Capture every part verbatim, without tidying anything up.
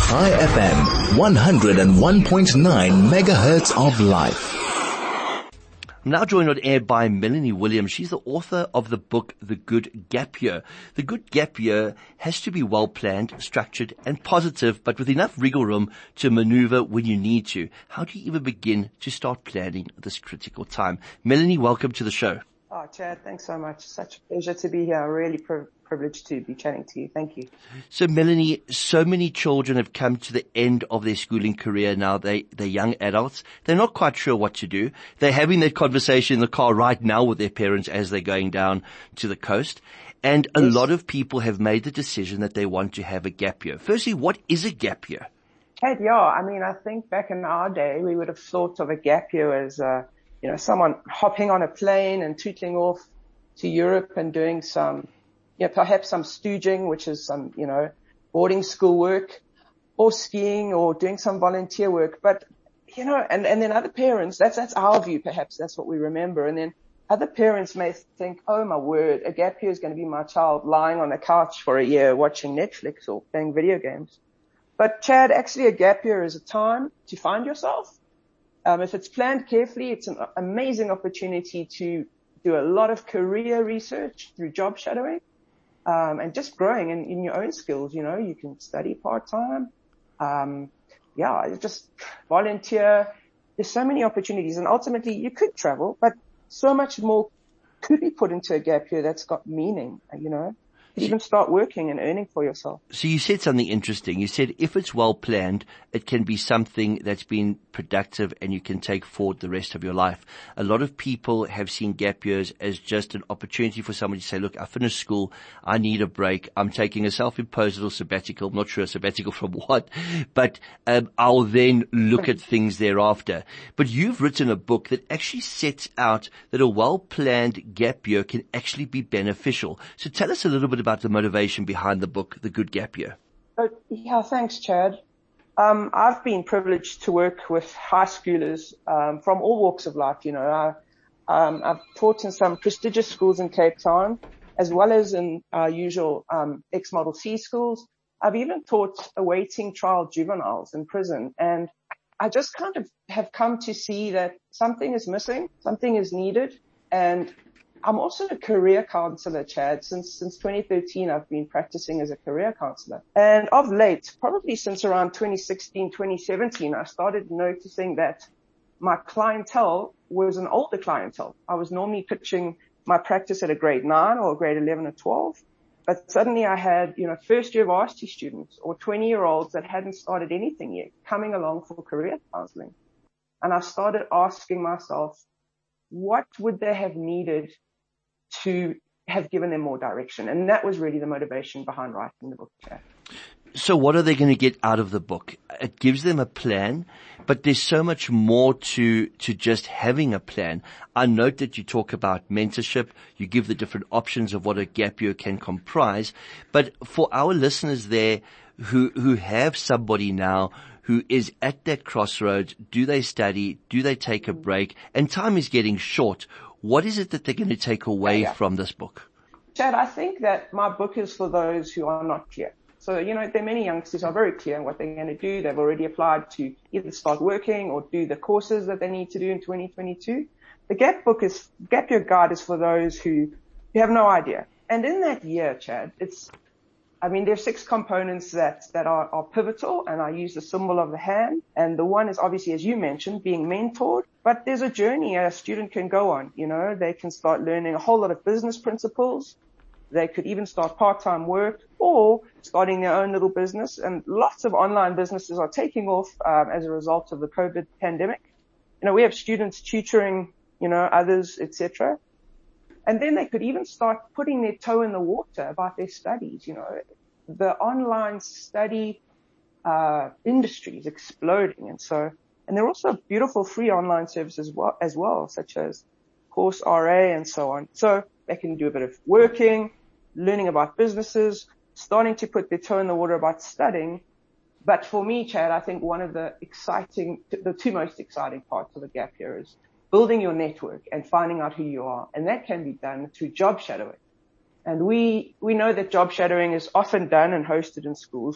High F M, one oh one point nine megahertz of life. I'm now joined on air by Melanie Williams. She's the author of the book, The Good Gap Year. The Good Gap Year has to be well planned, structured and positive, but with enough wriggle room to maneuver when you need to. How do you even begin to start planning this critical time? Melanie, welcome to the show. Oh, Chad, thanks so much. Such a pleasure to be here. I'm really pri- privileged to be chatting to you. Thank you. So, Melanie, so many children have come to the end of their schooling career now. They, they're young adults. They're not quite sure what to do. They're having that conversation in the car right now with their parents as they're going down to the coast. And a Yes. lot of people have made the decision that they want to have a gap year. Firstly, what is a gap year? Chad, yeah, I mean, I think back in our day, we would have thought of a gap year as, uh, you know, someone hopping on a plane and tootling off to Europe and doing some, you know, perhaps some stooging, which is some, you know, boarding school work, or skiing, or doing some volunteer work. But, you know, and, and then other parents, that's, that's our view, perhaps that's what we remember. And then other parents may think, oh my word, a gap year is going to be my child lying on a couch for a year watching Netflix or playing video games. But Chad, actually a gap year is a time to find yourself. Um, if it's planned carefully, it's an amazing opportunity to do a lot of career research through job shadowing, um, and just growing in, in your own skills. You know, you can study part-time. Um, yeah, just volunteer. There's so many opportunities, and ultimately you could travel, but so much more could be put into a gap year that's got meaning, you know. You could even start working and earning for yourself. So you said something interesting. You said if it's well planned, it can be something that's been productive and you can take forward the rest of your life. A lot of people have seen gap years as just an opportunity for somebody to say, look, I finished school. I need a break. I'm taking a self-imposed little sabbatical. I'm not sure a sabbatical from what, but um, I'll then look at things thereafter. But you've written a book that actually sets out that a well-planned gap year can actually be beneficial. So tell us a little bit about the motivation behind the book, The Good Gap Year. Oh, yeah, thanks, Chad. Um, I've been privileged to work with high schoolers um, from all walks of life. You know, I, um, I've taught in some prestigious schools in Cape Town, as well as in our usual um, ex-Model C schools. I've even taught awaiting trial juveniles in prison, and I just kind of have come to see that something is missing, something is needed, and I'm also a career counselor, Chad. Since, since twenty thirteen, I've been practicing as a career counselor. And of late, probably since around twenty sixteen, twenty seventeen, I started noticing that my clientele was an older clientele. I was normally pitching my practice at a grade nine or a grade eleven or twelve. But suddenly I had, you know, first year varsity students or twenty year olds that hadn't started anything yet coming along for career counseling. And I started asking myself, what would they have needed to have given them more direction? And that was really the motivation behind writing the book, Chad. So what are they going to get out of the book? It gives them a plan, but there's so much more to, to just having a plan. I note that you talk about mentorship. You give the different options of what a gap year can comprise. But for our listeners there who, who have somebody now who is at that crossroads, do they study? Do they take a break? And time is getting short. What is it that they're going to take away yeah, yeah. from this book? Chad, I think that my book is for those who are not clear. So, you know, there are many youngsters who are very clear on what they're going to do. They've already applied to either start working or do the courses that they need to do in twenty twenty-two. The Gap book is, Gap Year Guide is for those who, who have no idea. And in that year, Chad, it's, I mean, there are six components that, that are, are pivotal, and I use the symbol of the hand. And the one is obviously, as you mentioned, being mentored. But there's a journey a student can go on. You know, they can start learning a whole lot of business principles. They could even start part-time work or starting their own little business. And lots of online businesses are taking off um, as a result of the COVID pandemic. You know, we have students tutoring, you know, others, et cetera. And then they could even start putting their toe in the water about their studies. You know, the online study uh industry is exploding. And so, and there are also beautiful free online services as well, as well, such as Coursera and so on. So they can do a bit of working, learning about businesses, starting to put their toe in the water about studying. But for me, Chad, I think one of the exciting, the two most exciting parts of the gap year is building your network and finding out who you are. And that can be done through job shadowing. And we, we know that job shadowing is often done and hosted in schools, but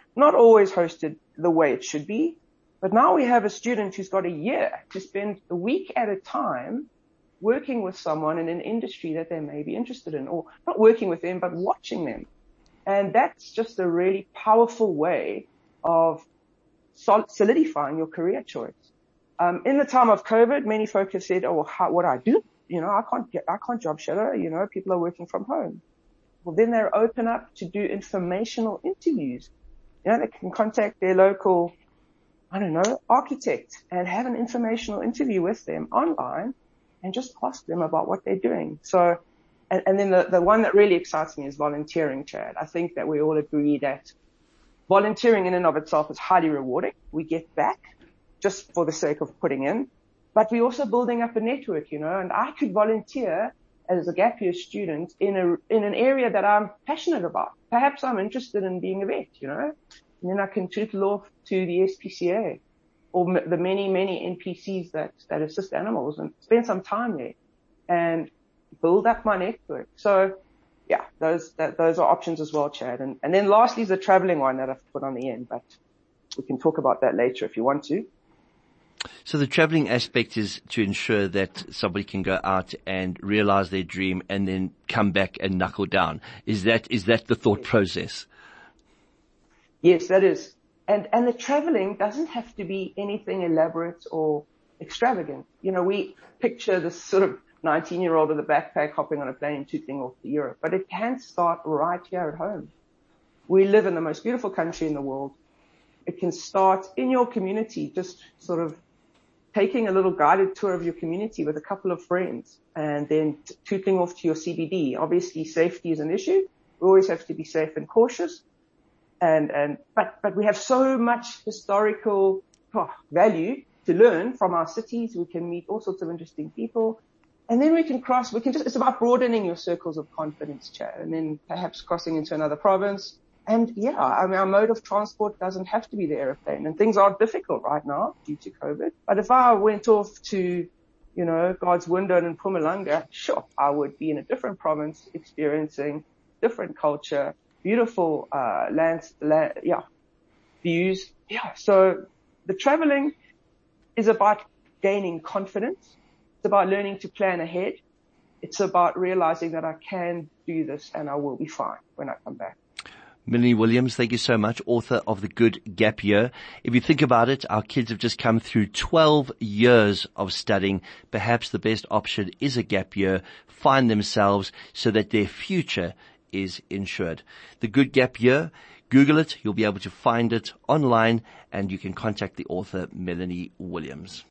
not always hosted the way it should be. But now we have a student who's got a year to spend a week at a time working with someone in an industry that they may be interested in, or not working with them, but watching them. And that's just a really powerful way of solidifying your career choice. Um, in the time of COVID, many folk have said, oh, well, how, what do I do? You know, I can't get, I can't job shadow. You know, people are working from home. Well, then they're open up to do informational interviews. You know, they can contact their local, I don't know, architect and have an informational interview with them online and just ask them about what they're doing. So, and, and then the, the one that really excites me is volunteering, Chad. I think that we all agree that volunteering in and of itself is highly rewarding. We get back just for the sake of putting in, but we're also building up a network, you know, and I could volunteer as a gap year student in a, in an area that I'm passionate about. Perhaps I'm interested in being a vet, you know, and then I can tutor off to the S P C A or m- the many, many N P Cs that, that assist animals and spend some time there and build up my network. So yeah, those, that, those are options as well, Chad. And, and then lastly is the traveling one that I've put on the end, but we can talk about that later if you want to. So the traveling aspect is to ensure that somebody can go out and realize their dream and then come back and knuckle down. Is that, is that the thought process? Yes, that is. And, and the traveling doesn't have to be anything elaborate or extravagant. You know, we picture this sort of nineteen year old with a backpack hopping on a plane and tooting off to Europe, but it can start right here at home. We live in the most beautiful country in the world. It can start in your community, just sort of taking a little guided tour of your community with a couple of friends and then t- tooting off to your C B D. Obviously, safety is an issue. We always have to be safe and cautious. And, and, but, but we have so much historical oh, value to learn from our cities. We can meet all sorts of interesting people. And then we can cross, we can just, it's about broadening your circles of confidence, Chad, and then perhaps crossing into another province. And yeah, I mean, our mode of transport doesn't have to be the airplane, and things are difficult right now due to COVID. But if I went off to, you know, God's window in Mpumalanga, sure, I would be in a different province experiencing different culture, beautiful, uh, lands, land, yeah, views. Yeah. So the traveling is about gaining confidence. It's about learning to plan ahead. It's about realizing that I can do this and I will be fine when I come back. Melanie Williams, thank you so much, author of The Good Gap Year. If you think about it, our kids have just come through twelve years of studying. Perhaps the best option is a gap year, find themselves so that their future is insured. The Good Gap Year, Google it, you'll be able to find it online, and you can contact the author, Melanie Williams.